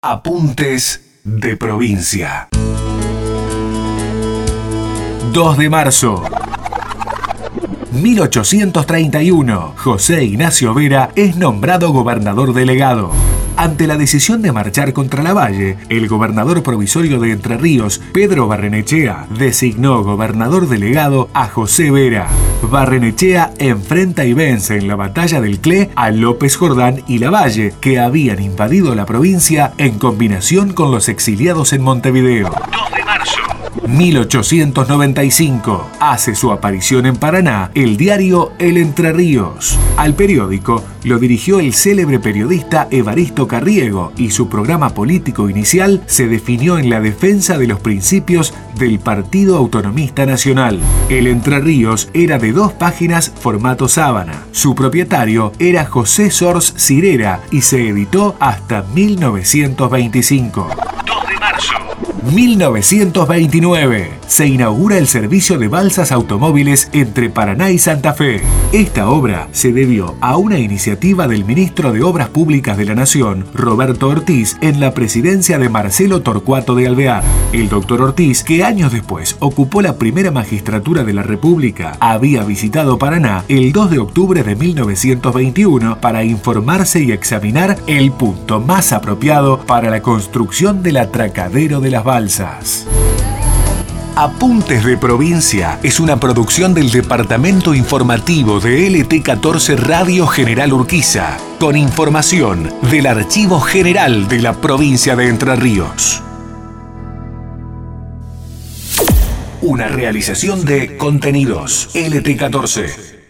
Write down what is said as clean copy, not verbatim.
Apuntes de provincia. 2 de marzo. 1831. José Ignacio Vera es nombrado gobernador delegado. Ante la decisión de marchar contra Lavalle, el gobernador provisorio de Entre Ríos, Pedro Barrenechea, designó gobernador delegado a José Vera. Barrenechea enfrenta y vence en la batalla del Cle a López Jordán y Lavalle, que habían invadido la provincia en combinación con los exiliados en Montevideo. 2 de marzo. 1895. Hace su aparición en Paraná el diario El Entre Ríos. Al periódico lo dirigió el célebre periodista Evaristo Carriego y su programa político inicial se definió en la defensa de los principios del Partido Autonomista Nacional. El Entre Ríos era de 2 páginas formato sábana. Su propietario era José Sors Cirera y se editó hasta 1925. 2 de marzo. 1929. Se inaugura el servicio de balsas automóviles entre Paraná y Santa Fe. Esta obra se debió a una iniciativa del ministro de Obras Públicas de la Nación, Roberto Ortiz, en la presidencia de Marcelo Torcuato de Alvear. El doctor Ortiz, que años después ocupó la primera magistratura de la República, había visitado Paraná el 2 de octubre de 1921 para informarse y examinar el punto más apropiado para la construcción del atracadero de las balsas. Apuntes de Provincia es una producción del Departamento Informativo de LT14 Radio General Urquiza, con información del Archivo General de la Provincia de Entre Ríos. Una realización de Contenidos LT14.